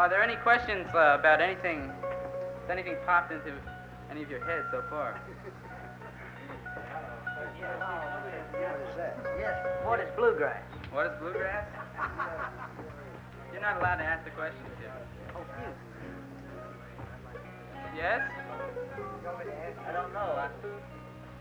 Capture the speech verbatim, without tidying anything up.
Are there any questions uh, about anything? Has anything popped into any of your heads so far? What is that? Yes. What is bluegrass? What is bluegrass? You're not allowed to ask the question, Jim. Oh, phew. Yes? I don't know. I,